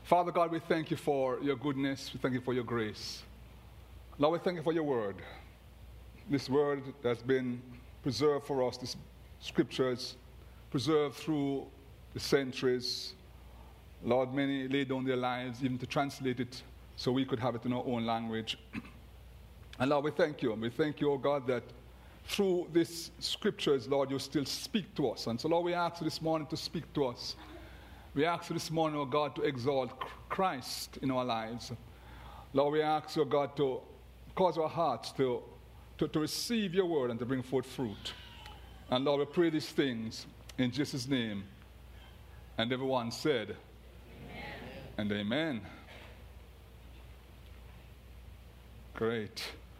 Father God, we thank you for your goodness. We thank you for your grace. Lord, we thank you for your word. This word has been preserved for us, these scriptures, preserved through the centuries. Lord, many laid down their lives even to translate it so we could have it in our own language. And Lord, we thank you. And we thank you, oh God, that through these scriptures, Lord, you still speak to us. And so, Lord, we ask you this morning to speak to us. We ask you this morning, oh God, to exalt Christ in our lives. Lord, we ask you, oh God, to cause our hearts to receive your word and to bring forth fruit. And Lord, we pray these things in Jesus' name. And everyone said, amen. And amen. Great.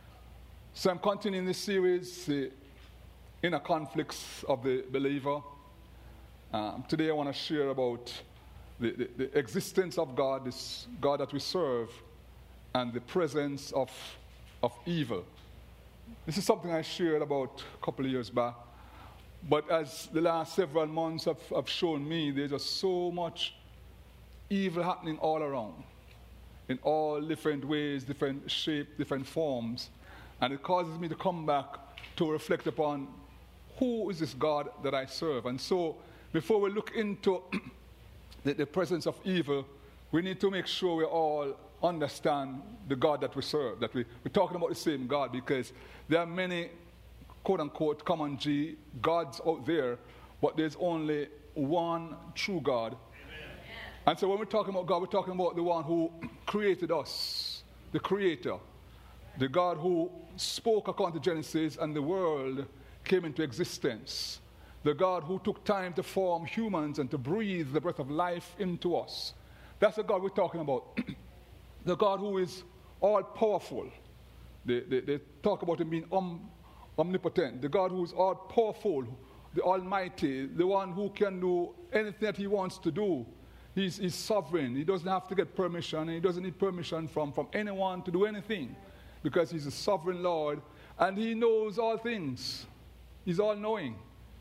So I'm continuing this series, the inner conflicts of the believer. Today I want to share about the existence of God, this God that we serve, and the presence of evil. This is something I shared about a couple of years back. But as the last several months have shown me, there's just so much evil happening all around, in all different ways, different shapes, different forms. And it causes me to come back to reflect upon who is this God that I serve. And so, before we look into the presence of evil, we need to make sure we all understand the God that we serve, that we're talking about the same God, because there are many, quote-unquote, common G gods out there, but there's only one true God. Amen. And so when we're talking about God, we're talking about the one who created us, the Creator, the God who spoke according to Genesis and the world came into existence, the God who took time to form humans and to breathe the breath of life into us. That's the God we're talking about. The God who is all-powerful. They talk about him being omnipotent. The God who is all-powerful, the Almighty, the one who can do anything that he wants to do. He's sovereign. He doesn't have to get permission, and he doesn't need permission from anyone to do anything, because he's a sovereign Lord, and he knows all things. He's all-knowing.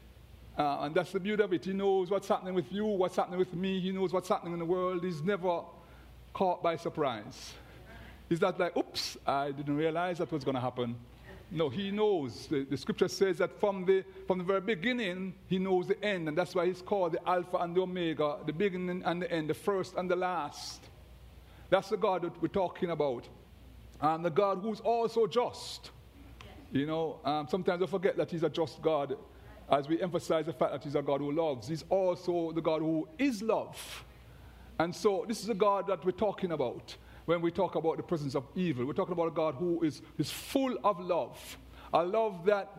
And that's the beauty of it. He knows what's happening with you, what's happening with me. He knows what's happening in the world. He's never caught by surprise. He's not like, oops, I didn't realize that was going to happen. No, he knows. The scripture says that from the very beginning, he knows the end. And that's why he's called the Alpha and the Omega, the beginning and the end, the first and the last. That's the God that we're talking about. And the God who's also just. You know, sometimes I forget that he's a just God, as we emphasize the fact that he's a God who loves. He's also the God who is love. And so this is a God that we're talking about when we talk about the presence of evil. We're talking about a God who is full of love, a love that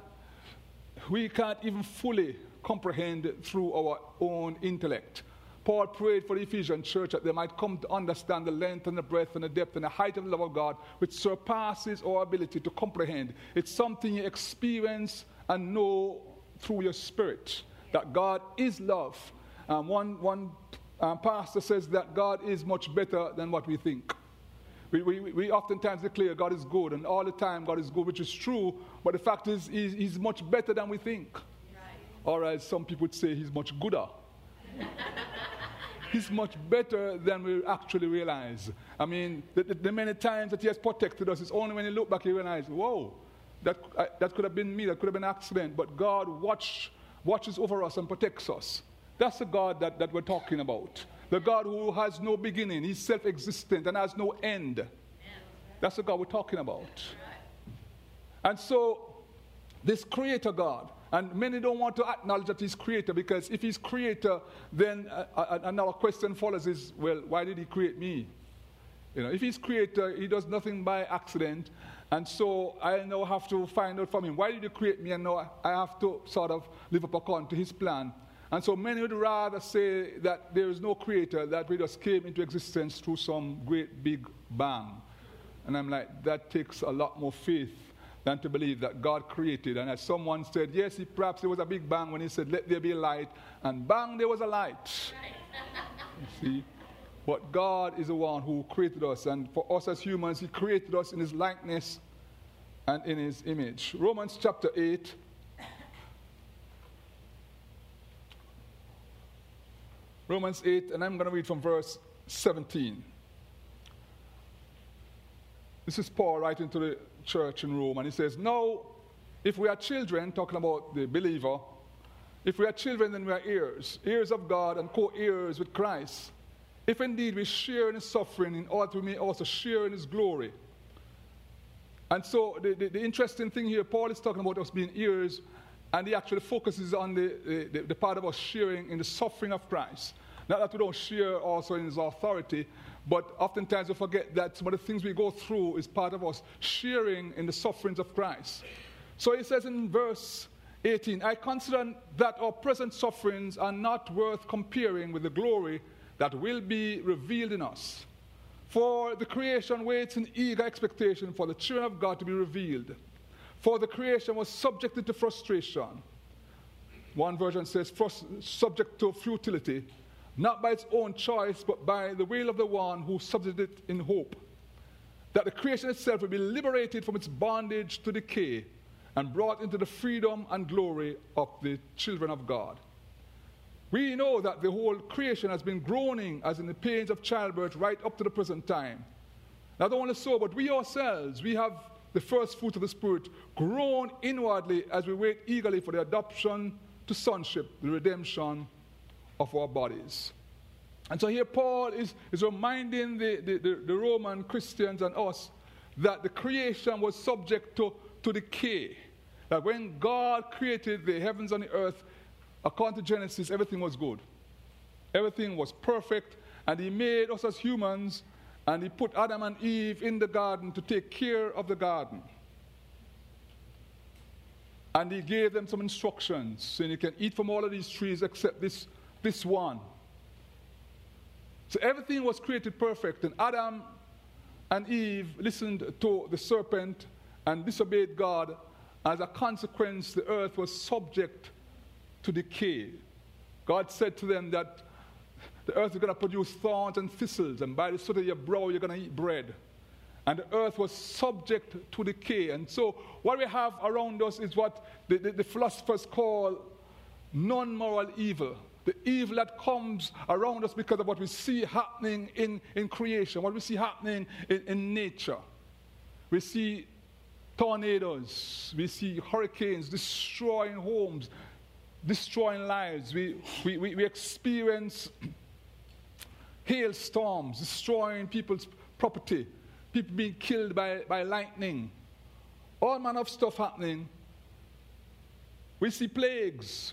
we can't even fully comprehend through our own intellect. Paul prayed for the Ephesian church that they might come to understand the length and the breadth and the depth and the height of the love of God, which surpasses our ability to comprehend. It's something you experience and know through your spirit, that God is love. One pastor says that God is much better than what we think. We oftentimes declare God is good, and all the time God is good, which is true, but the fact is he's much better than we think. Right. Or as some people would say, he's much gooder. He's much better than we actually realize. I mean, the many times that he has protected us, it's only when you look back you realize, whoa, that could have been me, that could have been an accident, but God watches over us and protects us. That's the God that we're talking about. The God who has no beginning, he's self-existent and has no end. That's the God we're talking about. And so, this Creator God, and many don't want to acknowledge that he's Creator, because if he's Creator, then another question follows is, well, why did he create me? You know, if he's Creator, he does nothing by accident. And so I now have to find out from him, why did you create me? And now I have to sort of live up according to his plan. And so many would rather say that there is no Creator, that we just came into existence through some great big bang. And I'm like, that takes a lot more faith than to believe that God created. And as someone said, yes, perhaps there was a big bang when he said, let there be light. And bang, there was a light. You see? But God is the one who created us. And for us as humans, he created us in his likeness and in his image. Romans chapter 8. Romans 8, and I'm going to read from verse 17. This is Paul writing to the church in Rome, and he says, "Now, if we are children," talking about the believer, "if we are children, then we are heirs, heirs of God and co-heirs with Christ. If indeed we share in his suffering, in order we may also share in his glory." And so the interesting thing here, Paul is talking about us being heirs, and he actually focuses on the part of us sharing in the suffering of Christ. Not that we don't share also in his authority, but oftentimes we forget that some of the things we go through is part of us sharing in the sufferings of Christ. So he says in verse 18, "I consider that our present sufferings are not worth comparing with the glory that will be revealed in us. For the creation waits in eager expectation for the children of God to be revealed. For the creation was subjected to frustration." One version says, "subject to futility, not by its own choice, but by the will of the one who subjected it in hope, that the creation itself will be liberated from its bondage to decay and brought into the freedom and glory of the children of God. We know that the whole creation has been groaning as in the pains of childbirth right up to the present time. Not only so, but we ourselves, we have the first fruit of the Spirit, groan inwardly as we wait eagerly for the adoption to sonship, the redemption of our bodies." And so here Paul is reminding the Roman Christians and us that the creation was subject to decay. That when God created the heavens and the earth, according to Genesis, everything was good. Everything was perfect, and he made us as humans, and he put Adam and Eve in the garden to take care of the garden. And he gave them some instructions, saying you can eat from all of these trees except this one. So everything was created perfect, and Adam and Eve listened to the serpent and disobeyed God. As a consequence, the earth was subject to decay. God said to them that the earth is going to produce thorns and thistles, and by the sweat of your brow you're going to eat bread. And the earth was subject to decay. And so what we have around us is what the philosophers call non-moral evil. The evil that comes around us because of what we see happening in creation, what we see happening in nature. We see tornadoes, we see hurricanes destroying homes, destroying lives. We experience hailstorms destroying people's property, people being killed by lightning, all manner of stuff happening. We see plagues.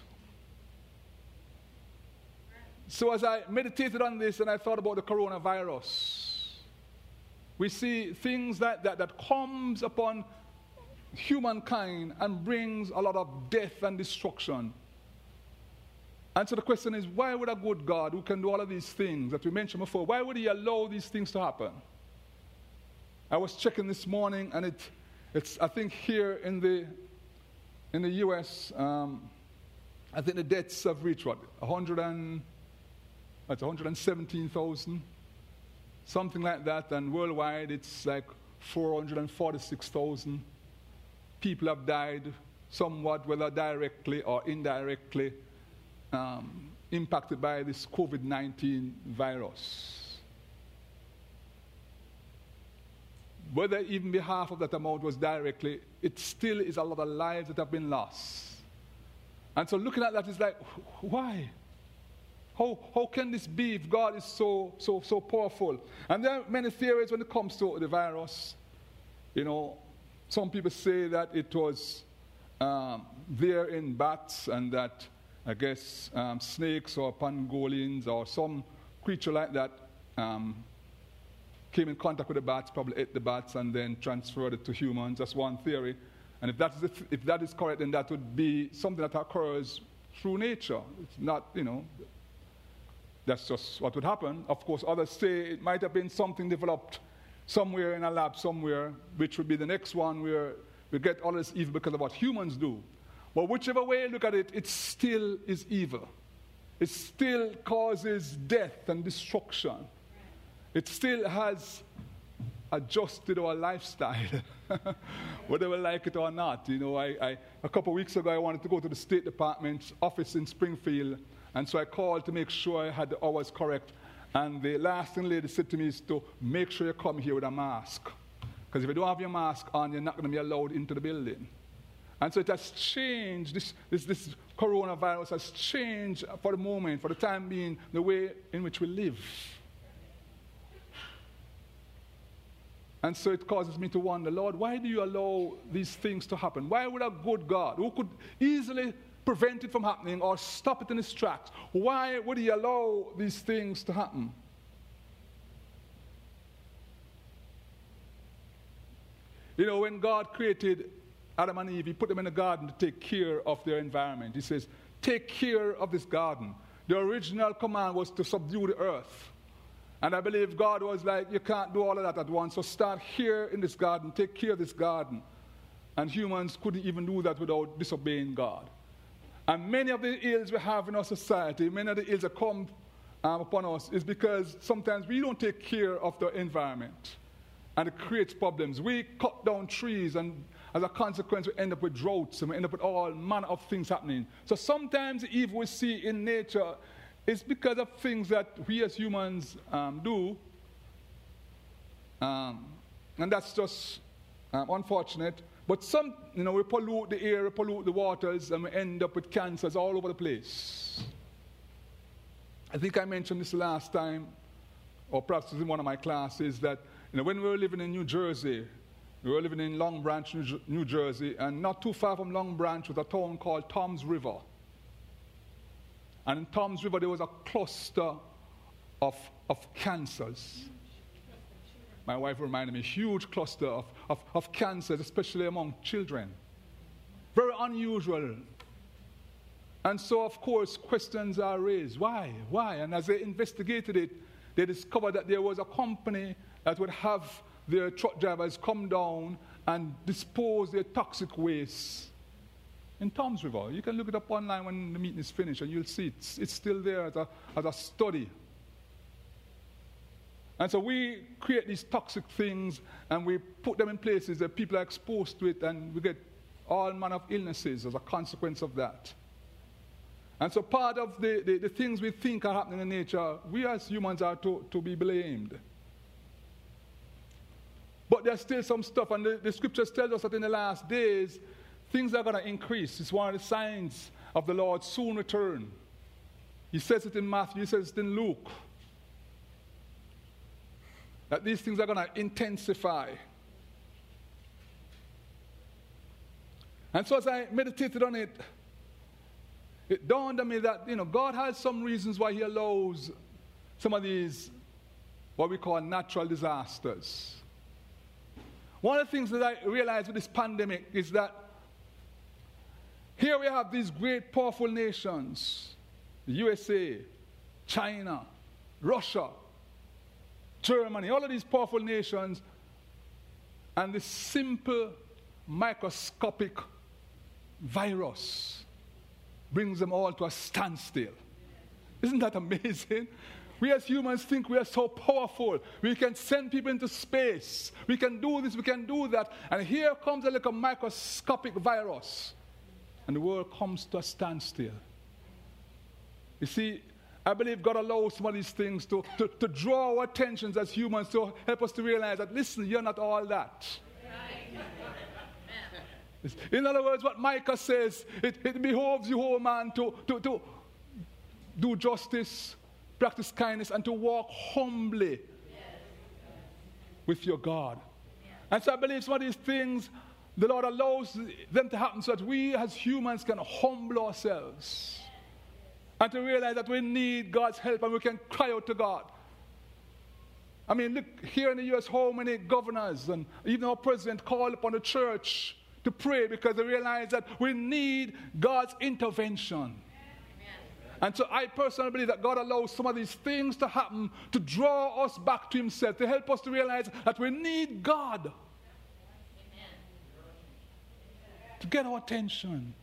So as I meditated on this and I thought about the coronavirus, we see things that comes upon humankind and brings a lot of death and destruction. And so the question is, why would a good God who can do all of these things that we mentioned before, why would he allow these things to happen? I was checking this morning, and it's I think here in the US, I think the deaths have reached what, 117,000, something like that, and worldwide it's like 446,000 people have died, somewhat, whether directly or indirectly, impacted by this COVID-19 virus. Whether even half of that amount was directly, it still is a lot of lives that have been lost. And so looking at that is like, why? How can this be if God is so powerful? And there are many theories when it comes to the virus. You know, some people say that it was there in bats, and that I guess snakes or pangolins or some creature like that came in contact with the bats, probably ate the bats, and then transferred it to humans. That's one theory. And if that is correct, then that would be something that occurs through nature. It's not, that's just what would happen. Of course, others say it might have been something developed somewhere in a lab somewhere, which would be the next one where we get all this evil because of what humans do. But whichever way you look at it, it still is evil. It still causes death and destruction. It still has adjusted our lifestyle, whether we like it or not. A couple of weeks ago, I wanted to go to the State Department's office in Springfield, And so I called to make sure I had the hours correct. And the last thing the lady said to me is to make sure you come here with a mask. Because if you don't have your mask on, you're not going to be allowed into the building. And so it has changed. This coronavirus has changed for the moment, for the time being, the way in which we live. And so it causes me to wonder, Lord, why do you allow these things to happen? Why would a good God, who could easily prevent it from happening or stop it in its tracks, why would he allow these things to happen? You know, when God created Adam and Eve, he put them in a garden to take care of their environment. He says, take care of this garden. The original command was to subdue the earth. And I believe God was like, you can't do all of that at once, so start here in this garden, take care of this garden. And humans couldn't even do that without disobeying God. And many of the ills we have in our society, many of the ills that come upon us is because sometimes we don't take care of the environment. And it creates problems. We cut down trees, and as a consequence, we end up with droughts, and we end up with all manner of things happening. So sometimes the evil we see in nature is because of things that we as humans do. And that's just unfortunate. But we pollute the air, we pollute the waters, and we end up with cancers all over the place. I think I mentioned this last time, or perhaps it was in one of my classes, that when we were living in New Jersey, we were living in Long Branch, New Jersey, and not too far from Long Branch was a town called Toms River. And in Toms River, there was a cluster of cancers. My wife reminded me, a huge cluster of cancers, especially among children. Very unusual. And so, of course, questions are raised. Why? And as they investigated it, they discovered that there was a company that would have their truck drivers come down and dispose their toxic waste in Toms River. You can look it up online when the meeting is finished, and you'll see it's still there as a study. And so we create these toxic things, and we put them in places that people are exposed to it, and we get all manner of illnesses as a consequence of that. And so part of the things we think are happening in nature, we as humans are to be blamed. But there's still some stuff, and the scriptures tell us that in the last days, things are going to increase. It's one of the signs of the Lord's soon return. He says it in Matthew, he says it in Luke, that these things are going to intensify. And so as I meditated on it, it dawned on me that, God has some reasons why he allows some of these, what we call natural disasters. One of the things that I realized with this pandemic is that here we have these great, powerful nations, the USA, China, Russia, Germany, all of these powerful nations, and this simple, microscopic virus brings them all to a standstill. Isn't that amazing? We as humans think we are so powerful. We can send people into space. We can do this, we can do that. And here comes a little microscopic virus. And the world comes to a standstill. You see, I believe God allows some of these things to draw our attentions as humans, to help us to realize that, listen, you're not all that. In other words, what Micah says, it behoves you, whole man, to do justice, practice kindness, and to walk humbly with your God. And so I believe some of these things, the Lord allows them to happen so that we as humans can humble ourselves and to realize that we need God's help and we can cry out to God. I mean, look, here in the U.S., how many governors and even our president call upon the church to pray because they realize that we need God's intervention. And so I personally believe that God allows some of these things to happen to draw us back to himself, to help us to realize that we need God. To get our attention.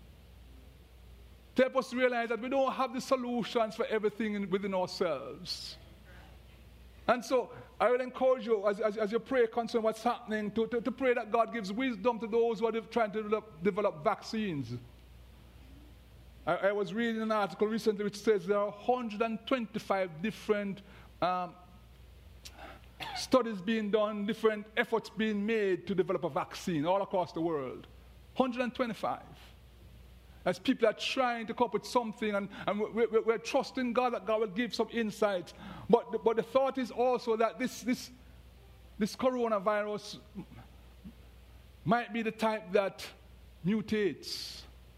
To help us to realize that we don't have the solutions for everything within ourselves. And so I will encourage you, as you pray concerning what's happening, to pray that God gives wisdom to those who are trying to develop vaccines. I was reading an article recently which says there are 125 different studies being done, different efforts being made to develop a vaccine all across the world. 125. As people are trying to come up with something, and we're trusting God that God will give some insight. But the thought is also that this coronavirus might be the type that mutates.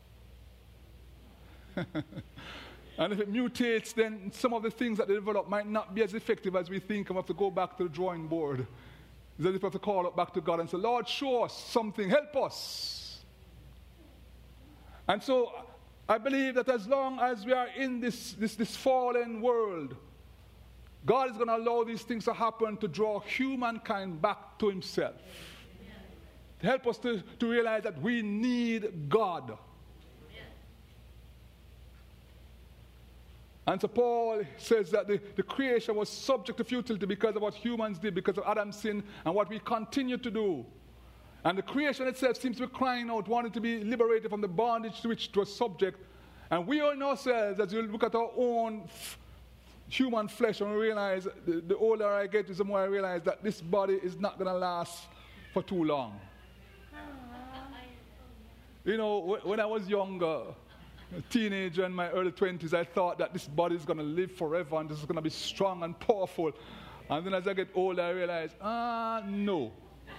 And if it mutates, then some of the things that they develop might not be as effective as we think, and we have to go back to the drawing board. It's as if we have to call up back to God and say, Lord, show us something, help us. And so I believe that as long as we are in this fallen world, God is going to allow these things to happen to draw humankind back to himself. To help us to realize that we need God. And so Paul says that the creation was subject to futility because of what humans did, because of Adam's sin and what we continue to do. And the creation itself seems to be crying out, wanting to be liberated from the bondage to which it was subject. And we in ourselves, as you look at our own human flesh, and we realize, the older I get, the more I realize that this body is not going to last for too long. You know, when I was younger, a teenager in my early 20s, I thought that this body is going to live forever and this is going to be strong and powerful. And then as I get older, I realize, no.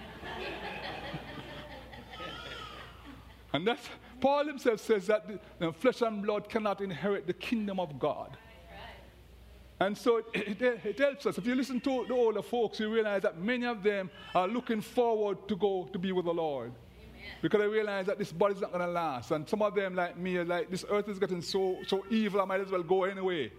And that's, Paul himself says that flesh and blood cannot inherit the kingdom of God. And so it helps us. If you listen to the older folks, you realize that many of them are looking forward to go to be with the Lord. Because I realize that this body is not going to last. And some of them, like me, are like, this earth is getting so evil, I might as well go anyway.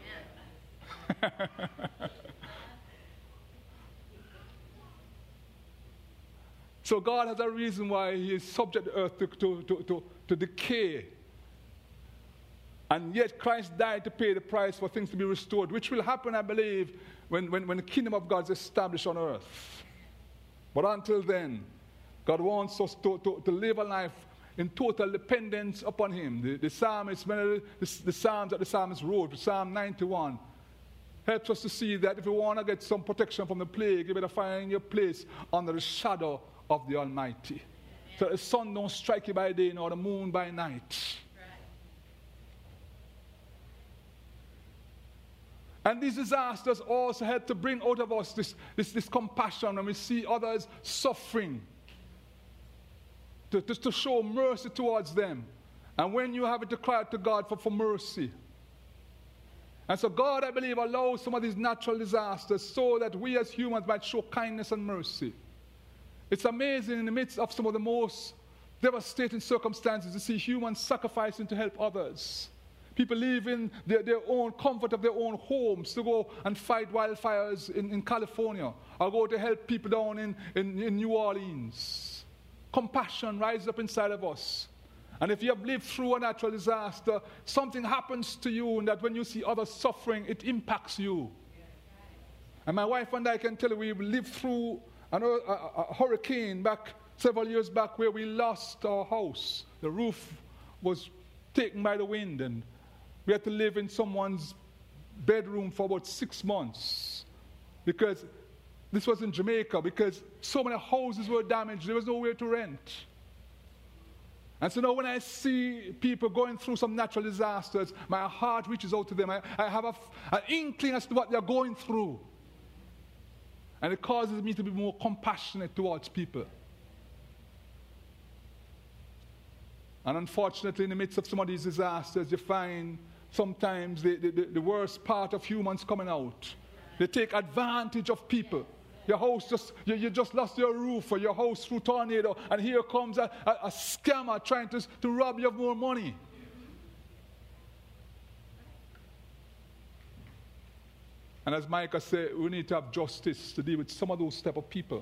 So God has a reason why he is subject to earth to decay. And yet Christ died to pay the price for things to be restored, which will happen, I believe, when the kingdom of God is established on earth. But until then, God wants us to live a life in total dependence upon him. The psalmist, the psalms that the psalmist wrote, Psalm 91, helps us to see that if you want to get some protection from the plague, you better find your place under the shadow of the Almighty. So the sun don't strike you by day, nor the moon by night. And these disasters also help to bring out of us this compassion when we see others suffering. To show mercy towards them. And when you have it, to cry out to God for mercy. And so God, I believe, allows some of these natural disasters so that we as humans might show kindness and mercy. It's amazing in the midst of some of the most devastating circumstances to see humans sacrificing to help others. People leaving their own comfort of their own homes to go and fight wildfires in California, or go to help people down in New Orleans. Compassion rises up inside of us. And if you have lived through a natural disaster, something happens to you, and that when you see others suffering, it impacts you. And my wife and I can tell you, we lived through a hurricane back several years back where we lost our house. The roof was taken by the wind, and we had to live in someone's bedroom for about 6 months because this was in Jamaica, because so many houses were damaged, there was nowhere to rent. And so now when I see people going through some natural disasters, my heart reaches out to them. I have an inkling as to what they're going through. And it causes me to be more compassionate towards people. And unfortunately, in the midst of some of these disasters, you find sometimes the worst part of humans coming out. They take advantage of people. Your house you just lost your roof or your house through tornado, and here comes a scammer trying to rob you of more money. And as Micah said, we need to have justice to deal with some of those type of people.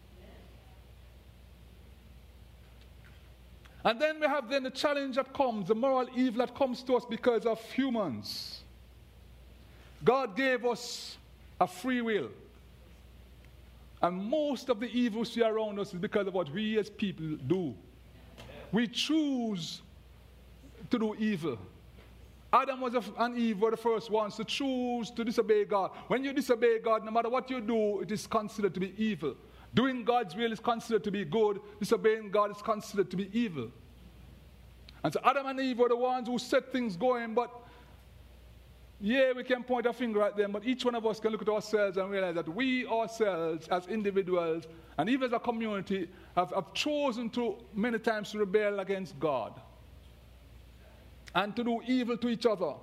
And then we have the challenge that comes, the moral evil that comes to us because of humans. God gave us a free will. And most of the evil we see around us is because of what we as people do. We choose to do evil. Adam and Eve were the first ones to choose to disobey God. When you disobey God, no matter what you do, it is considered to be evil. Doing God's will is considered to be good. Disobeying God is considered to be evil. And so Adam and Eve were the ones who set things going, but yeah, we can point a finger at them, but each one of us can look at ourselves and realize that we ourselves as individuals and even as a community have chosen to many times to rebel against God and to do evil to each other.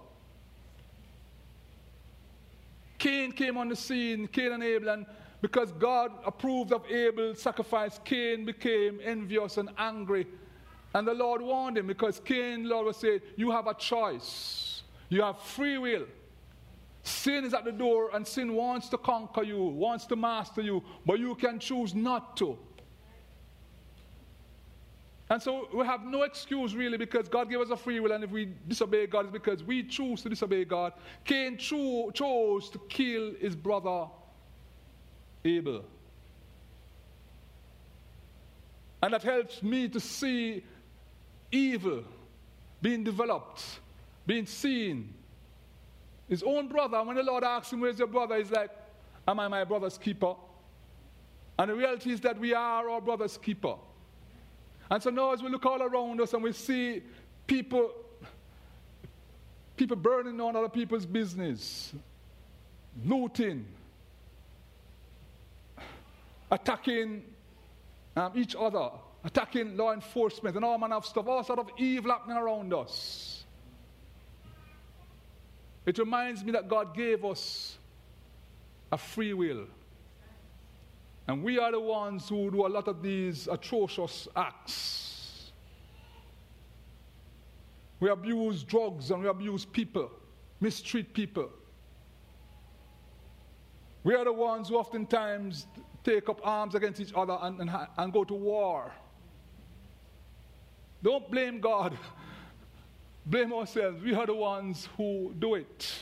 Cain came on the scene, Cain and Abel, and because God approved of Abel's sacrifice, Cain became envious and angry. And the Lord warned him because Cain, the Lord was saying, you have a choice. You have free will. Sin is at the door and sin wants to conquer you, wants to master you, but you can choose not to. And so we have no excuse really because God gave us a free will, and if we disobey God, it's because we choose to disobey God. Cain chose to kill his brother Abel. And that helps me to see evil being developed, being seen. His own brother, when the Lord asks him, where's your brother? He's like, am I my brother's keeper? And the reality is that we are our brother's keeper. And so now as we look all around us and we see people burning on other people's business, looting, attacking each other, attacking law enforcement and all manner of stuff, all sort of evil happening around us. It reminds me that God gave us a free will. And we are the ones who do a lot of these atrocious acts. We abuse drugs and we abuse people, mistreat people. We are the ones who oftentimes take up arms against each other and go to war. Don't blame God. Blame ourselves. We are the ones who do it.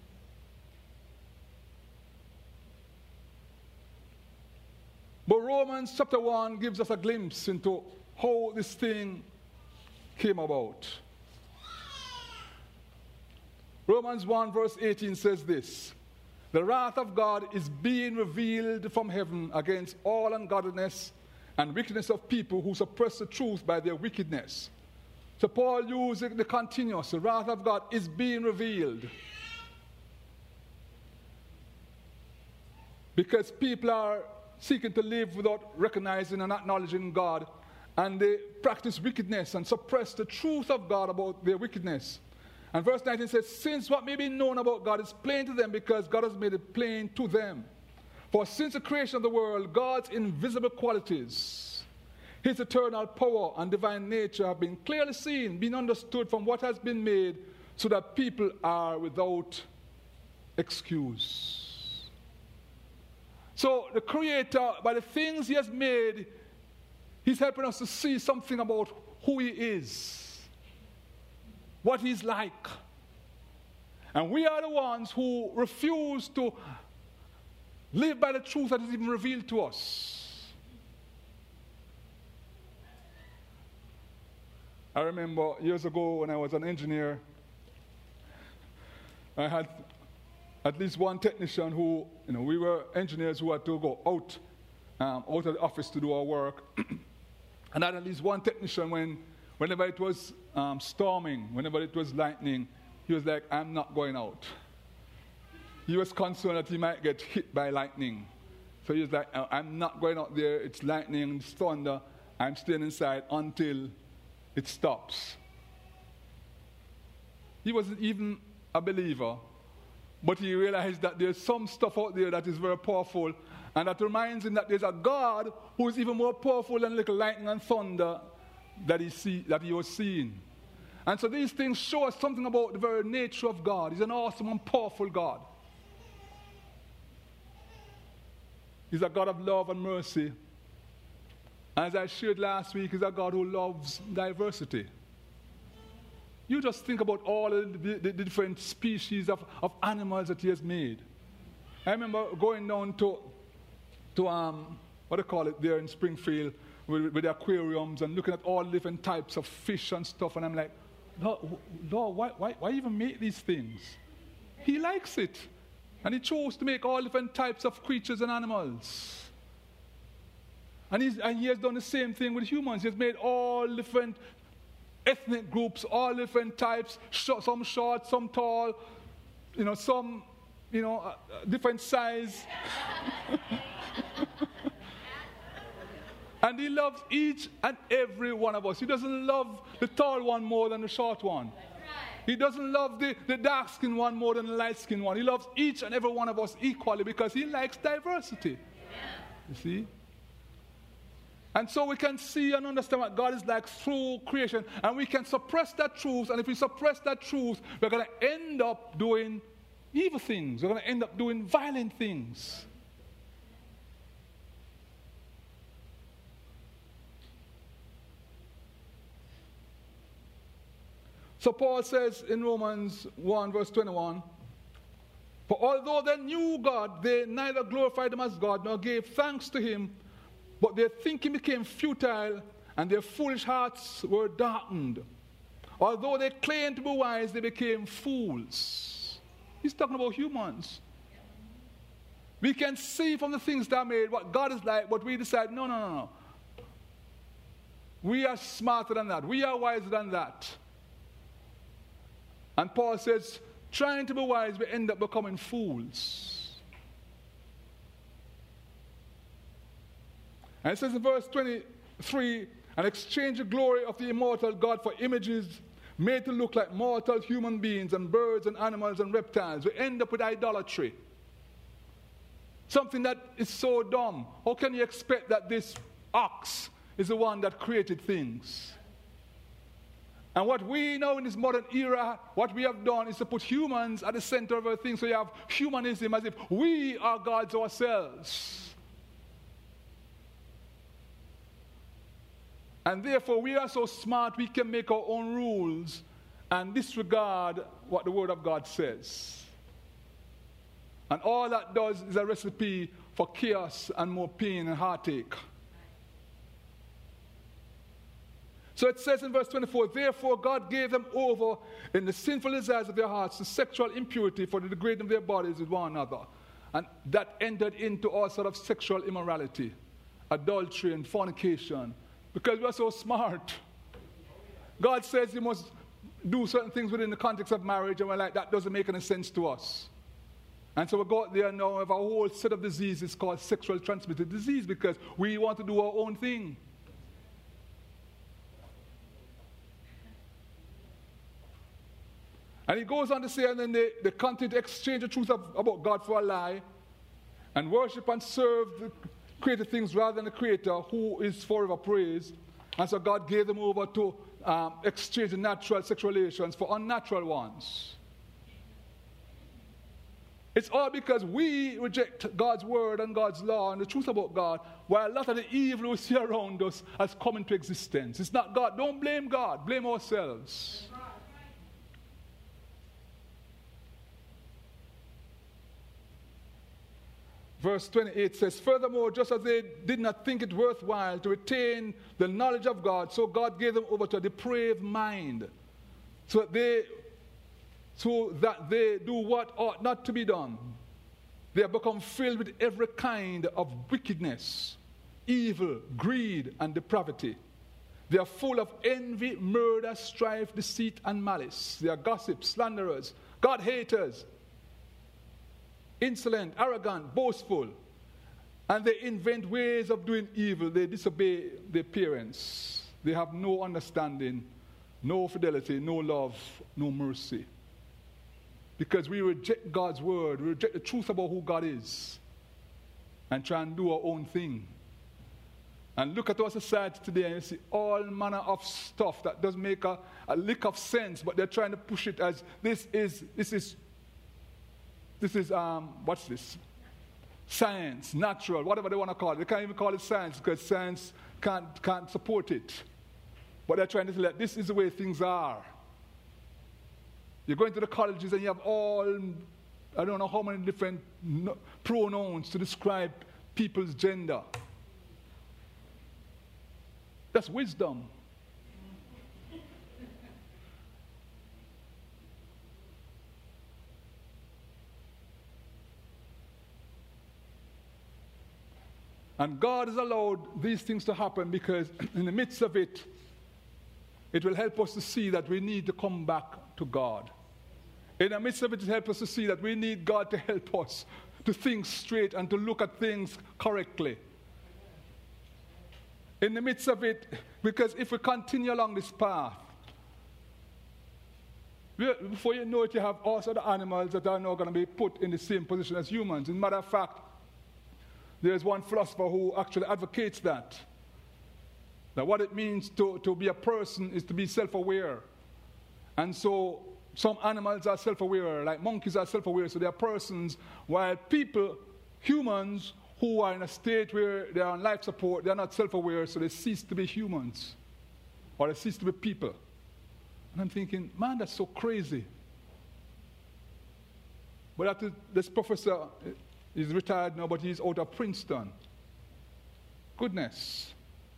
But Romans chapter 1 gives us a glimpse into how this thing came about. Romans 1 verse 18 says this: the wrath of God is being revealed from heaven against all ungodliness and wickedness of people who suppress the truth by their wickedness. So Paul using the continuous, the wrath of God is being revealed. Because people are seeking to live without recognizing and acknowledging God, and they practice wickedness and suppress the truth of God about their wickedness. And verse 19 says, since what may be known about God is plain to them because God has made it plain to them. For since the creation of the world, God's invisible qualities, His eternal power and divine nature have been clearly seen, been understood from what has been made, so that people are without excuse. So the Creator, by the things He has made, He's helping us to see something about who He is, what He's like. And we are the ones who refuse to live by the truth that is even revealed to us. I remember years ago when I was an engineer, I had at least one technician who, we were engineers who had to go out of the office to do our work. And I had at least one technician whenever it was storming, whenever it was lightning, he was like, I'm not going out. He was concerned that he might get hit by lightning. So he was like, I'm not going out there, it's lightning, it's thunder, I'm staying inside until it stops. He wasn't even a believer, but he realized that there's some stuff out there that is very powerful, and that reminds him that there's a God who is even more powerful than little lightning and thunder that he was seeing. And so these things show us something about the very nature of God. He's an awesome and powerful God. He's a God of love and mercy. As I shared last week, He's a God who loves diversity. You just think about all the different species of animals that He has made. I remember going down to what do you call it there in Springfield with the aquariums and looking at all the different types of fish and stuff, and I'm like, Lord, why even make these things? He likes it. And he chose to make all different types of creatures and animals. And he has done the same thing with humans. He has made all different ethnic groups, all different types, some short, some tall, some, different size. And he loves each and every one of us. He doesn't love the tall one more than the short one. He doesn't love the dark-skinned one more than the light-skinned one. He loves each and every one of us equally because he likes diversity. You see? And so we can see and understand what God is like through creation. And we can suppress that truth. And if we suppress that truth, we're going to end up doing evil things. We're going to end up doing violent things. So Paul says in Romans 1 verse 21, for although they knew God, they neither glorified him as God nor gave thanks to him, but their thinking became futile and their foolish hearts were darkened. Although they claimed to be wise, they became fools. He's talking about humans. We can see from the things that are made what God is like, but we decide, no. We are smarter than that. We are wiser than that. And Paul says, trying to be wise, we end up becoming fools. And it says in verse 23, and exchange the glory of the immortal God for images made to look like mortal human beings and birds and animals and reptiles. We end up with idolatry. Something that is so dumb. How can you expect that this ox is the one that created things? And what we know in this modern era, what we have done is to put humans at the center of everything. So you have humanism as if we are gods ourselves. And therefore we are so smart we can make our own rules and disregard what the Word of God says. And all that does is a recipe for chaos and more pain and heartache. So it says in verse 24, therefore God gave them over in the sinful desires of their hearts to sexual impurity for the degrading of their bodies with one another. And that entered into all sort of sexual immorality, adultery and fornication. Because we are so smart. God says you must do certain things within the context of marriage, and we're like, that doesn't make any sense to us. And so we go out there now and have a whole set of diseases called sexual transmitted disease because we want to do our own thing. And he goes on to say, and then they continue to exchange the truth about God for a lie and worship and serve the created things rather than the Creator who is forever praised. And so God gave them over to exchange the natural sexual relations for unnatural ones. It's all because we reject God's word and God's law and the truth about God, while a lot of the evil we see around us has come into existence. It's not God. Don't blame God. Blame ourselves. Verse 28 says, furthermore, just as they did not think it worthwhile to retain the knowledge of God, so God gave them over to a depraved mind, so that they do what ought not to be done. They have become filled with every kind of wickedness, evil, greed, and depravity. They are full of envy, murder, strife, deceit, and malice. They are gossips, slanderers, God-haters, insolent, arrogant, boastful, and they invent ways of doing evil. They disobey their parents. They have no understanding, no fidelity, no love, no mercy. Because we reject God's word, we reject the truth about who God is, and try and do our own thing. And look at our society today and you see all manner of stuff that doesn't make a lick of sense, but they're trying to push it as this is what's this? Science, natural, whatever they want to call it. They can't even call it science because science can't support it. But they're trying to say that this is the way things are. You go into the colleges and you have all, I don't know how many different pronouns to describe people's gender. That's wisdom. And God has allowed these things to happen because in the midst of it, it will help us to see that we need to come back to God. In the midst of it, it helps us to see that we need God to help us to think straight and to look at things correctly. In the midst of it, because if we continue along this path, before you know it, you have all sorts of animals that are now going to be put in the same position as humans. As a matter of fact, there's one philosopher who actually advocates that what it means to be a person is to be self-aware. And so some animals are self-aware, like monkeys are self-aware, so they are persons, while people, humans, who are in a state where they are on life support, they are not self-aware, so they cease to be humans, or they cease to be people. And I'm thinking, man, that's so crazy. But this professor is retired now, but he's out of Princeton. Goodness.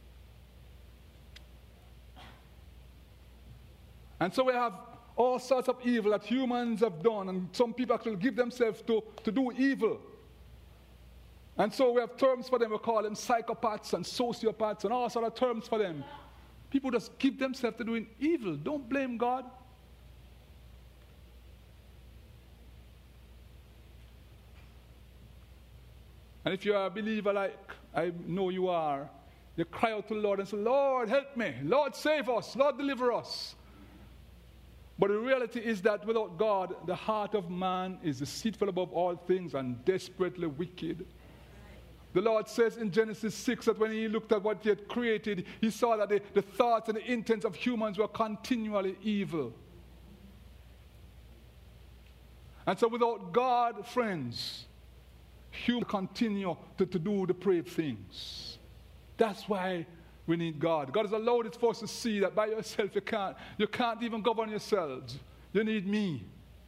And so we have all sorts of evil that humans have done, and some people actually give themselves to do evil. And so we have terms for them. We call them psychopaths and sociopaths and all sorts of terms for them. People just give themselves to doing evil. Don't blame God. And if you are a believer like I know you are, you cry out to the Lord and say, Lord, help me. Lord, save us. Lord, deliver us. But the reality is that without God, the heart of man is deceitful above all things and desperately wicked. The Lord says in Genesis 6 that when he looked at what he had created, he saw that the thoughts and the intents of humans were continually evil. And so without God, friends, humans continue to do depraved things. That's why we need God. God has allowed it for us to see that by yourself you can't even govern yourselves. You need me.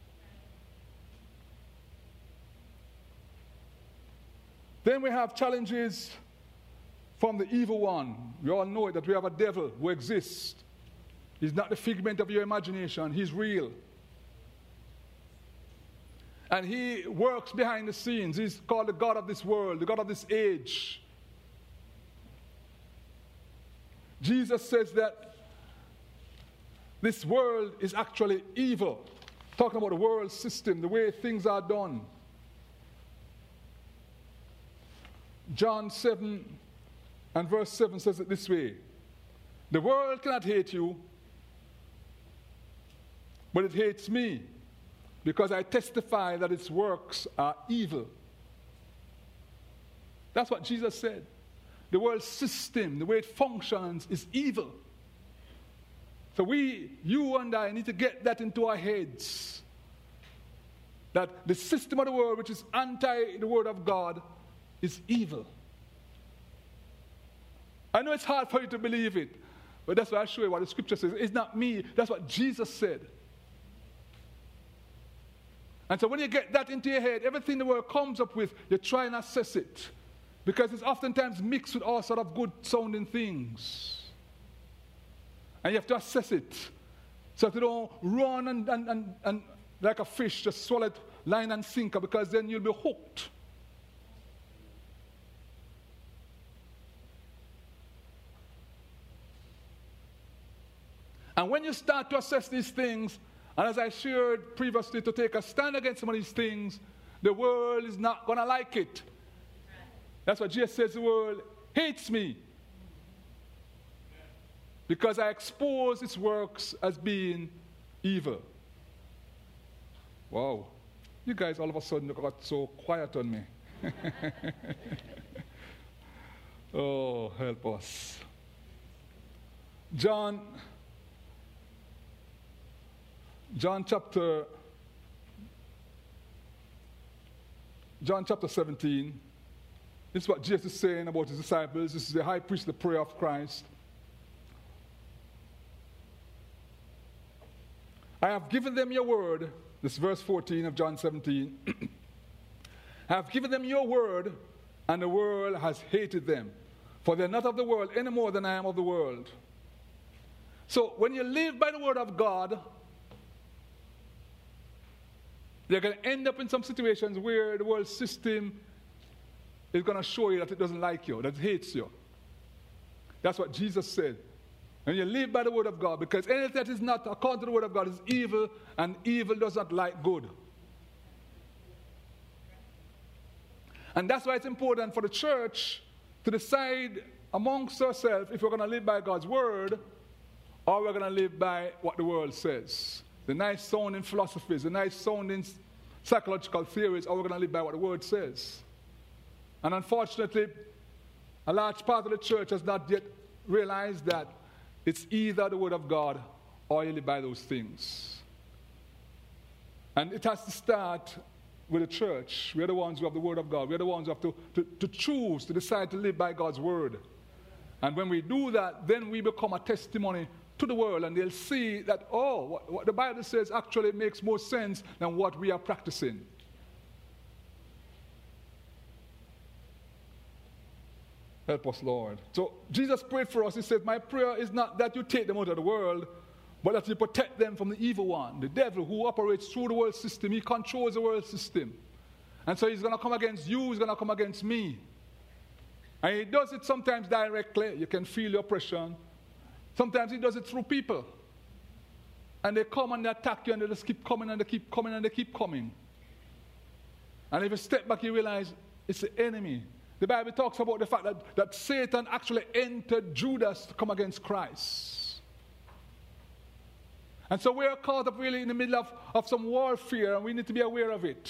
Then we have challenges from the evil one. We all know it, that we have a devil who exists. He's not the figment of your imagination. He's real. And he works behind the scenes. He's called the God of this world, the God of this age. Jesus says that this world is actually evil. Talking about the world system, the way things are done. John 7 and verse 7 says it this way. The world cannot hate you, but it hates me, because I testify that its works are evil. That's what Jesus said. The world system, the way it functions, is evil. So you and I need to get that into our heads. That the system of the world, which is anti the word of God, is evil. I know it's hard for you to believe it, but that's why I show you what the scripture says. It's not me, that's what Jesus said. And so when you get that into your head, everything the world comes up with, you try and assess it. Because it's oftentimes mixed with all sort of good sounding things. And you have to assess it. So that you don't run and like a fish, just swallow it line and sinker, because then you'll be hooked. And when you start to assess these things, and as I shared previously, to take a stand against some of these things, the world is not going to like it. That's what Jesus says, the world hates me, because I expose its works as being evil. Wow. You guys all of a sudden got so quiet on me. Oh, help us. John chapter 17. This is what Jesus is saying about his disciples. This is the high priest, the prayer of Christ. I have given them your word. This is verse 14 of John 17. I have given them your word, and the world has hated them. For they are not of the world any more than I am of the world. So when you live by the word of God, you're going to end up in some situations where the world system is going to show you that it doesn't like you, that it hates you. That's what Jesus said. And you live by the word of God, because anything that is not according to the word of God is evil, and evil does not like good. And that's why it's important for the church to decide amongst ourselves if we're going to live by God's word or we're going to live by what the world says. The nice sounding philosophies, the nice sounding psychological theories, or we're going to live by what the word says. And unfortunately, a large part of the church has not yet realized that it's either the word of God or you live by those things. And it has to start with the church. We're the ones who have the word of God. We're the ones who have to choose, to decide to live by God's word. And when we do that, then we become a testimony to the world, and they'll see that, what the Bible says actually makes more sense than what we are practicing. Help us, Lord. So Jesus prayed for us. He said, my prayer is not that you take them out of the world, but that you protect them from the evil one, the devil who operates through the world system. He controls the world system. And so he's going to come against you, he's going to come against me. And he does it sometimes directly. You can feel the oppression. Sometimes he does it through people. And they come and they attack you, and they just keep coming and they keep coming and they keep coming. And if you step back, you realize it's the enemy. The Bible talks about the fact that Satan actually entered Judas to come against Christ. And so we're caught up really in the middle of some warfare, and we need to be aware of it.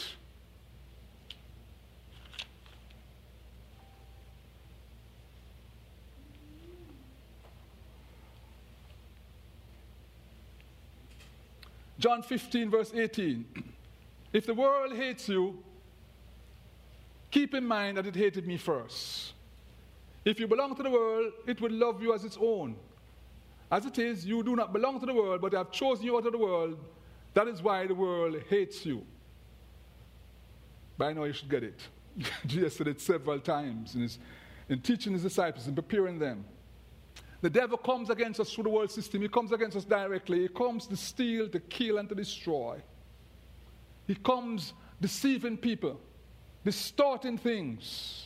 John 15, verse 18. If the world hates you, keep in mind that it hated me first. If you belong to the world, it will love you as its own. As it is, you do not belong to the world, but I have chosen you out of the world. That is why the world hates you. By now you should get it. Jesus said it several times in teaching his disciples and preparing them. The devil comes against us through the world system. He comes against us directly. He comes to steal, to kill, and to destroy. He comes deceiving people, distorting things.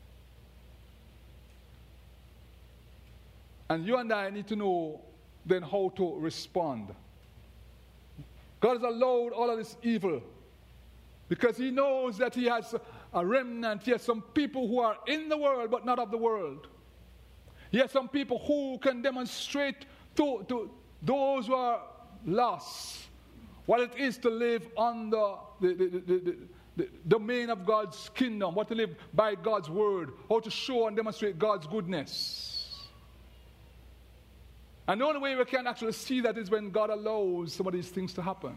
And you and I need to know then how to respond. God has allowed all of this evil because he knows that he has a remnant. He has some people who are in the world but not of the world. He has some people who can demonstrate to those who are lost what it is to live under the domain of God's kingdom, what to live by God's word, how to show and demonstrate God's goodness. And the only way we can actually see that is when God allows some of these things to happen.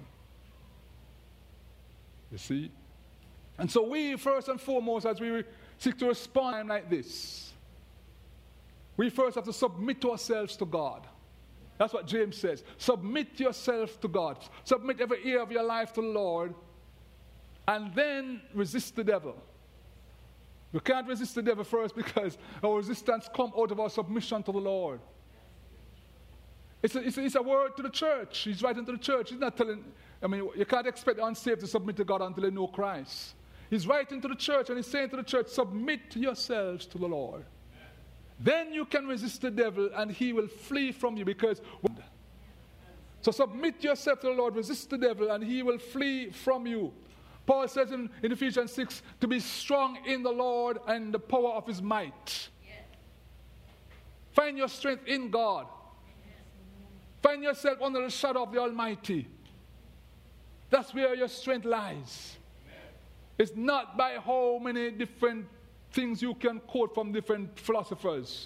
You see? And so we, first and foremost, as we seek to respond like this, we first have to submit ourselves to God. That's what James says. Submit yourself to God. Submit every area of your life to the Lord. And then resist the devil. We can't resist the devil first because our resistance comes out of our submission to the Lord. It's a word to the church. He's writing to the church. He's not telling, you can't expect the unsaved to submit to God until they know Christ. He's writing to the church and he's saying to the church, submit yourselves to the Lord. Then you can resist the devil and he will flee from you so submit yourself to the Lord, resist the devil and he will flee from you. Paul says in Ephesians 6 to be strong in the Lord and the power of his might. Yes. Find your strength in God. Yes. Find yourself under the shadow of the Almighty. That's where your strength lies. Amen. It's not by how many different things you can quote from different philosophers.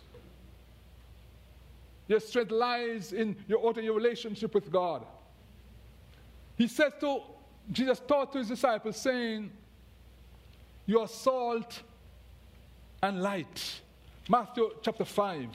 Your strength lies in your relationship with God. He says Jesus taught to his disciples saying, you are salt and light. Matthew chapter 5.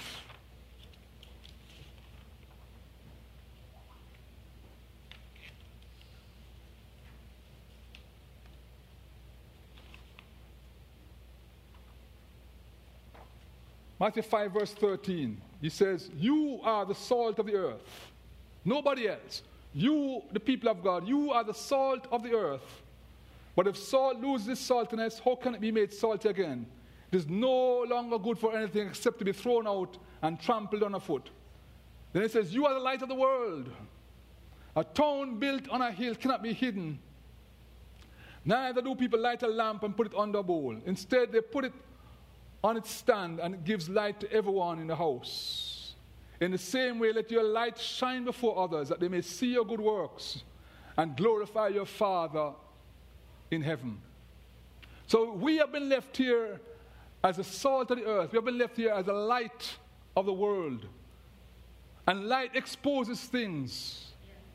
Matthew 5 verse 13. He says, you are the salt of the earth. Nobody else. You, the people of God, you are the salt of the earth. But if salt loses its saltiness, how can it be made salty again? It is no longer good for anything except to be thrown out and trampled underfoot. Then it says, you are the light of the world. A town built on a hill cannot be hidden. Neither do people light a lamp and put it under a bowl. Instead, they put it on its stand, and it gives light to everyone in the house. In the same way, let your light shine before others, that they may see your good works and glorify your Father in heaven. So we have been left here as the salt of the earth. We have been left here as the light of the world. And light exposes things,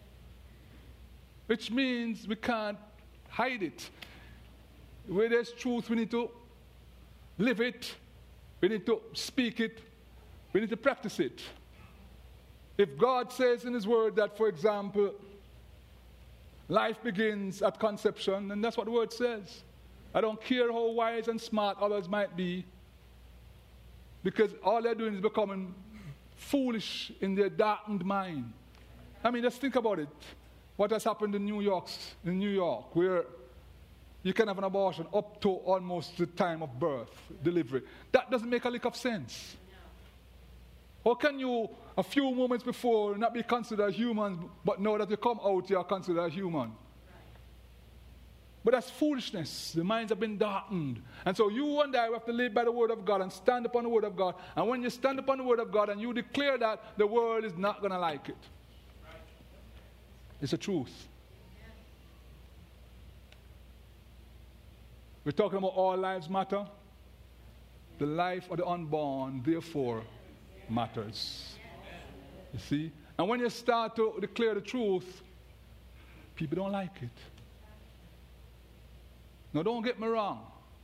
which means we can't hide it. Where there's truth, we need to live it. We need to speak it. We need to practice it. If God says in His Word that, for example, life begins at conception, then that's what the Word says. I don't care how wise and smart others might be, because all they're doing is becoming foolish in their darkened mind. I mean, just think about it. What has happened in New York, where you can have an abortion up to almost the time of birth, delivery. That doesn't make a lick of sense. How can you, a few moments before, not be considered human, but now that you come out, you are considered human? But that's foolishness. The minds have been darkened. And so you and I have to live by the Word of God and stand upon the Word of God. And when you stand upon the Word of God and you declare that, the world is not going to like it. It's the truth. We're talking about all lives matter. The life of the unborn, therefore, matters. You see? And when you start to declare the truth, people don't like it. Now, don't get me wrong.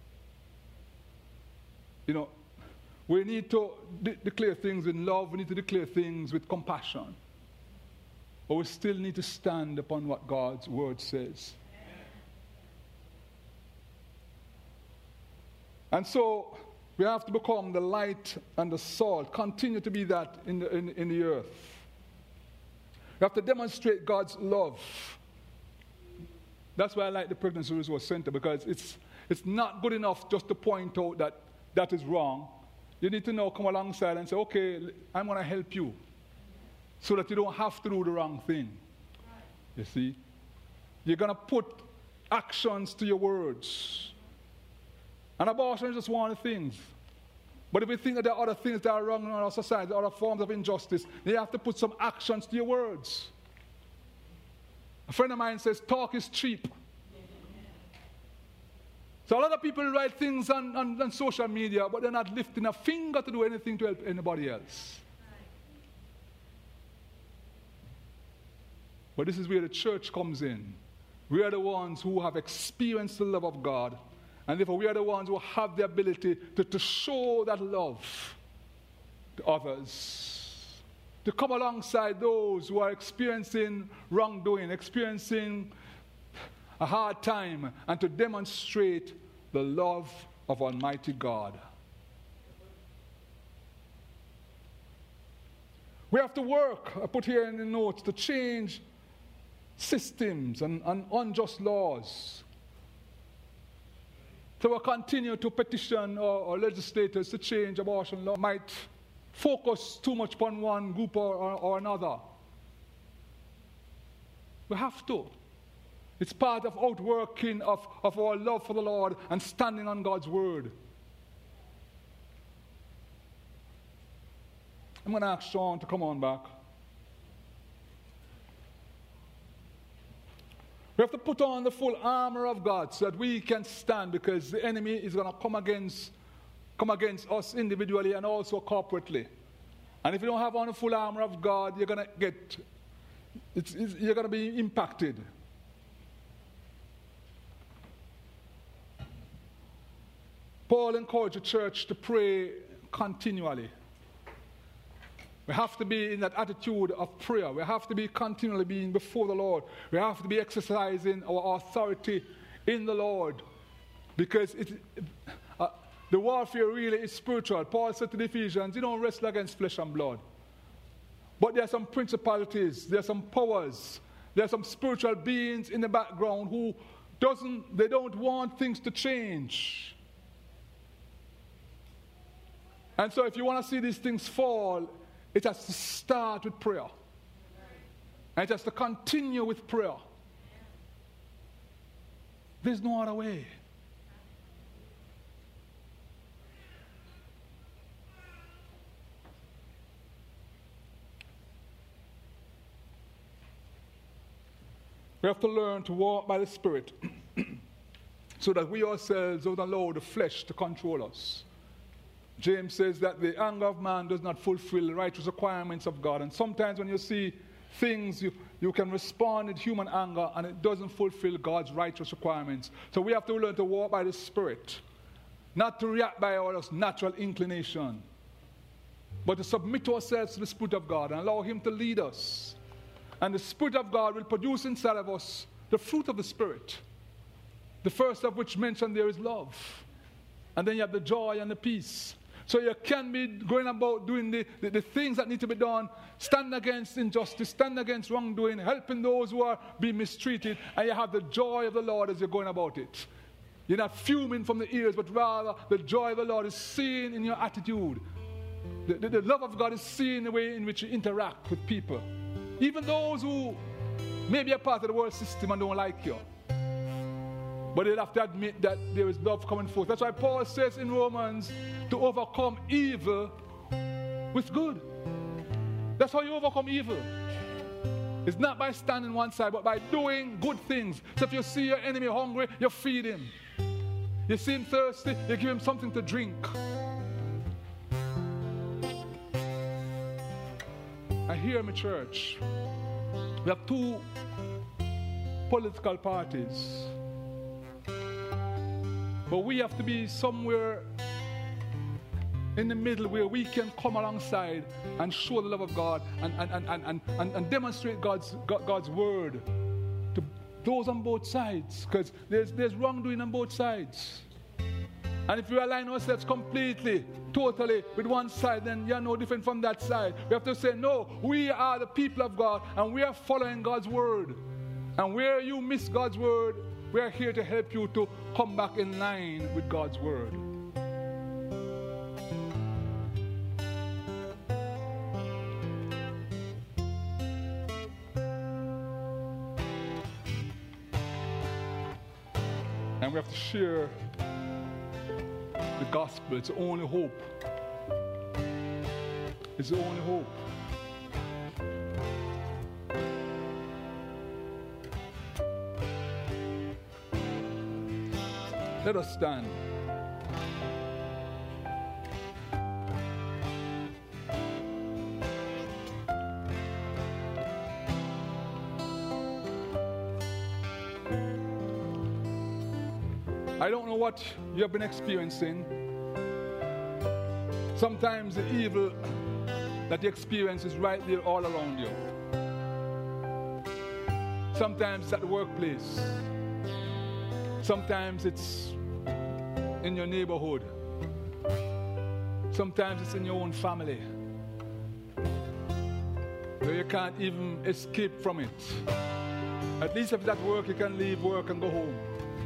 You know, we need to declare things in love. We need to declare things with compassion. But we still need to stand upon what God's Word says. And so, we have to become the light and the salt. Continue to be that in the earth. We have to demonstrate God's love. That's why I like the Pregnancy Resource Center, because it's not good enough just to point out that that is wrong. You need to come alongside and say, okay, I'm going to help you, so that you don't have to do the wrong thing. You see? You're going to put actions to your words. And abortion is just one of the things. But if you think that there are other things that are wrong in our society, other forms of injustice, then you have to put some actions to your words. A friend of mine says, talk is cheap. So a lot of people write things on social media, but they're not lifting a finger to do anything to help anybody else. But this is where the church comes in. We are the ones who have experienced the love of God. And therefore we are the ones who have the ability to show that love to others. To come alongside those who are experiencing wrongdoing, experiencing a hard time, and to demonstrate the love of Almighty God. We have to work, I put here in the notes, to change systems and unjust laws. So we'll continue to petition our legislators to change abortion law. Might focus too much upon one group or another. We have to. It's part of outworking of our love for the Lord and standing on God's Word. I'm going to ask Sean to come on back. We have to put on the full armor of God so that we can stand, because the enemy is going to come against us individually and also corporately. And if you don't have on the full armor of God, you're going to be impacted. Paul encouraged the church to pray continually. We have to be in that attitude of prayer. We have to be continually being before the Lord. We have to be exercising our authority in the Lord, because the warfare really is spiritual. Paul said to the Ephesians, you don't wrestle against flesh and blood. But there are some principalities, there are some powers, there are some spiritual beings in the background who don't want things to change. And so if you want to see these things fall, it has to start with prayer. And it has to continue with prayer. There's no other way. We have to learn to walk by the Spirit so that we ourselves don't allow the flesh to control us. James says that the anger of man does not fulfill the righteous requirements of God. And sometimes when you see things, you can respond with human anger and it doesn't fulfill God's righteous requirements. So we have to learn to walk by the Spirit, not to react by our natural inclination, but to submit ourselves to the Spirit of God and allow Him to lead us. And the Spirit of God will produce inside of us the fruit of the Spirit. The first of which mentioned there is love. And then you have the joy and the peace. So you can be going about doing the things that need to be done, stand against injustice, stand against wrongdoing, helping those who are being mistreated, and you have the joy of the Lord as you're going about it. You're not fuming from the ears, but rather the joy of the Lord is seen in your attitude. The love of God is seen in the way in which you interact with people. Even those who may be a part of the world system and don't like you. But they'll have to admit that there is love coming forth. That's why Paul says in Romans to overcome evil with good. That's how you overcome evil. It's not by standing one side, but by doing good things. So if you see your enemy hungry, you feed him. You see him thirsty, you give him something to drink. And here in the church, we have two political parties. But we have to be somewhere in the middle where we can come alongside and show the love of God and demonstrate God's word to those on both sides. Because there's wrongdoing on both sides. And if we align ourselves completely, totally with one side, then you're no different from that side. We have to say, no, we are the people of God and we are following God's word. And where you miss God's word, we are here to help you to come back in line with God's word. And we have to share the gospel. It's the only hope. It's the only hope. Let us stand. I don't know what you have been experiencing. Sometimes the evil that you experience is right there all around you. Sometimes it's at the workplace. Sometimes it's in your neighborhood. Sometimes it's in your own family, where you can't even escape from it. At least if it's at work, you can leave work and go home.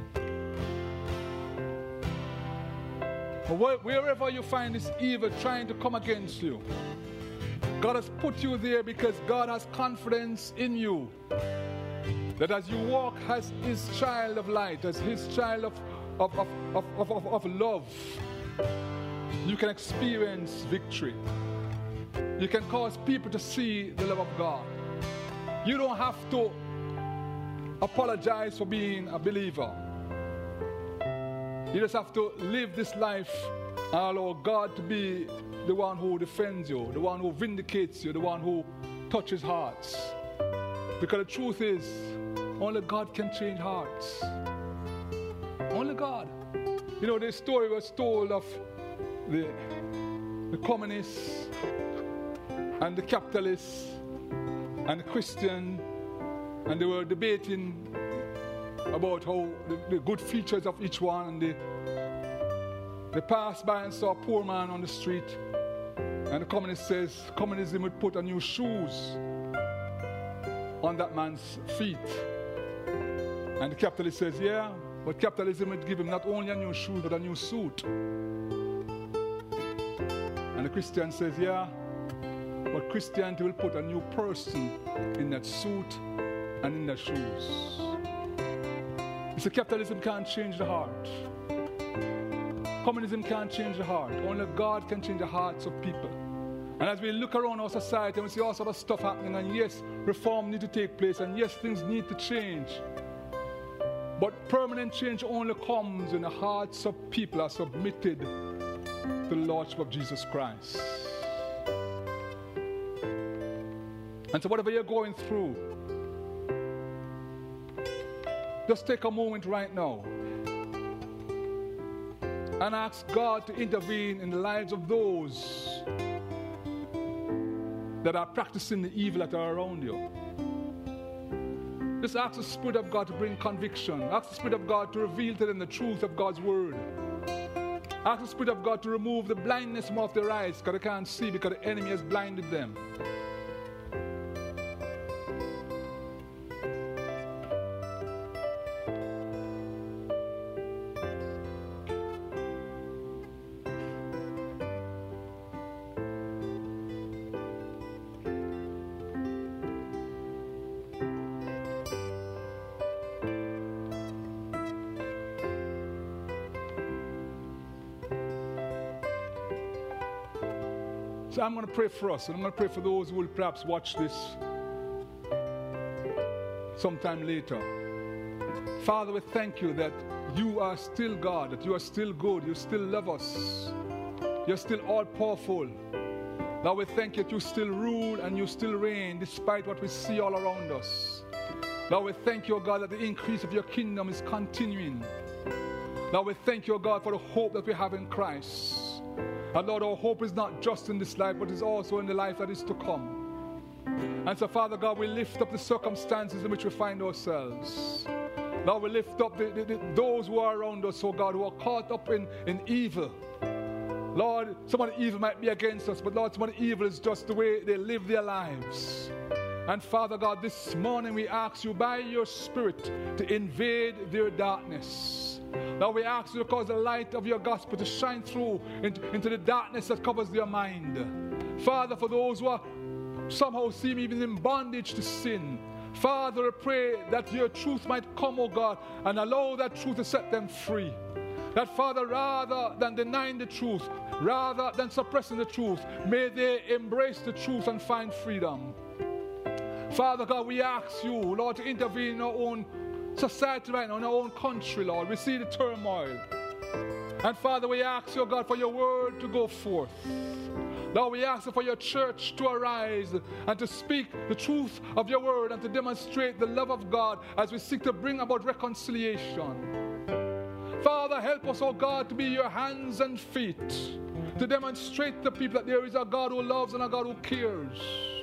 But wherever you find this evil trying to come against you, God has put you there because God has confidence in you. That as you walk as His child of light, as His child of love, you can experience victory. You can cause people to see the love of God. You don't have to apologize for being a believer. You just have to live this life and allow God to be the one who defends you, the one who vindicates you, the one who touches hearts. Because the truth is, only God can change hearts. Only God. You know, the story was told of the communists and the capitalists and the Christian, and they were debating about how the good features of each one, and they passed by and saw a poor man on the street, and the communist says communism would put a new shoes on that man's feet, and the capitalist says, yeah, but capitalism would give him not only a new shoe but a new suit. And the Christian says, yeah, but Christianity will put a new person in that suit and in their shoes. You see, capitalism can't change the heart. Communism can't change the heart. Only God can change the hearts of people. And as we look around our society and we see all sort of stuff happening, and yes, reform needs to take place, and yes, things need to change. But permanent change only comes when the hearts of people are submitted to the Lordship of Jesus Christ. And so whatever you're going through, just take a moment right now and ask God to intervene in the lives of those that are practicing the evil that are around you. Just ask the Spirit of God to bring conviction. Ask the Spirit of God to reveal to them the truth of God's Word. Ask the Spirit of God to remove the blindness from off their eyes because they can't see because the enemy has blinded them. So I'm going to pray for us, and I'm going to pray for those who will perhaps watch this sometime later. Father, we thank you that you are still God, that you are still good, you still love us, you're still all-powerful. Lord, we thank you that you still rule and you still reign despite what we see all around us. Lord, we thank you, O God, that the increase of your kingdom is continuing. Lord, we thank you, O God, for the hope that we have in Christ. And Lord, our hope is not just in this life, but is also in the life that is to come. And so, Father God, we lift up the circumstances in which we find ourselves. Lord, we lift up those who are around us, oh God, who are caught up in evil. Lord, some of the evil might be against us, but Lord, some of the evil is just the way they live their lives. And Father God, this morning we ask you by your Spirit to invade their darkness. Lord, we ask you to cause the light of your gospel to shine through into the darkness that covers their mind. Father, for those who are somehow seem even in bondage to sin, Father, I pray that your truth might come, oh God, and allow that truth to set them free. That, Father, rather than denying the truth, rather than suppressing the truth, may they embrace the truth and find freedom. Father God, we ask you, Lord, to intervene in our own society right now, in our own country, Lord. We see the turmoil. And Father, we ask you, God, for your word to go forth. Lord, we ask you for your church to arise and to speak the truth of your word and to demonstrate the love of God as we seek to bring about reconciliation. Father, help us, oh God, to be your hands and feet, to demonstrate to people that there is a God who loves and a God who cares,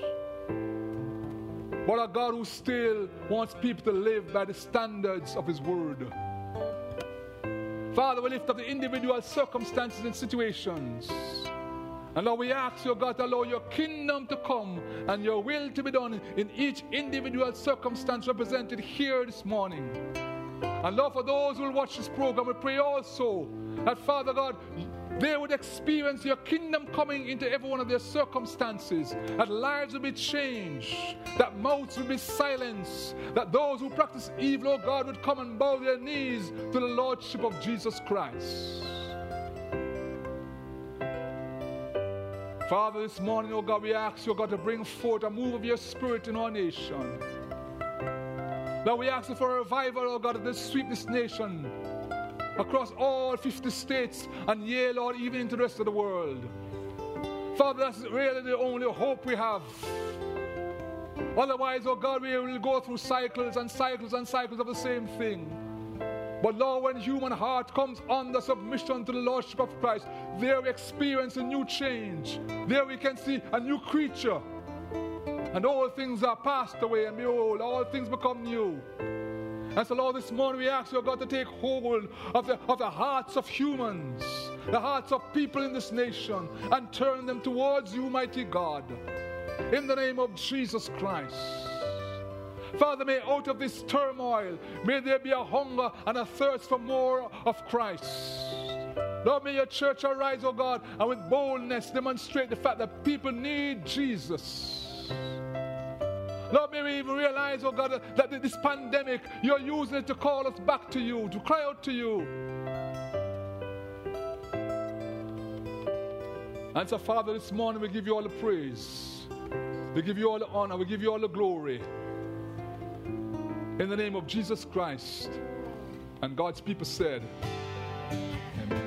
but a God who still wants people to live by the standards of his word. Father, we lift up the individual circumstances and situations. And Lord, we ask you, God, to allow your kingdom to come and your will to be done in each individual circumstance represented here this morning. And Lord, for those who will watch this program, we pray also that, Father God, they would experience your kingdom coming into every one of their circumstances, that lives will be changed, that mouths will be silenced, that those who practice evil, oh God, would come and bow their knees to the Lordship of Jesus Christ. Father, this morning, oh God, we ask you, oh God, to bring forth a move of your Spirit in our nation. Lord, we ask you for a revival, oh God, that will sweep this nation across all 50 states and, yeah, Lord, even into the rest of the world. Father, that's really the only hope we have. Otherwise, oh God, we will go through cycles and cycles and cycles of the same thing. But Lord, when human heart comes under submission to the Lordship of Christ, there we experience a new change. There we can see a new creature. And all things are passed away, and behold, all things become new. And so, Lord, this morning we ask you, God, to take hold of the hearts of humans, the hearts of people in this nation, and turn them towards you, mighty God. In the name of Jesus Christ. Father, may out of this turmoil, may there be a hunger and a thirst for more of Christ. Lord, may your church arise, oh God, and with boldness demonstrate the fact that people need Jesus. Lord, may we even realize, oh God, that this pandemic, you're using it to call us back to you, to cry out to you. And so, Father, this morning we give you all the praise. We give you all the honor. We give you all the glory. In the name of Jesus Christ. And God's people said, Amen.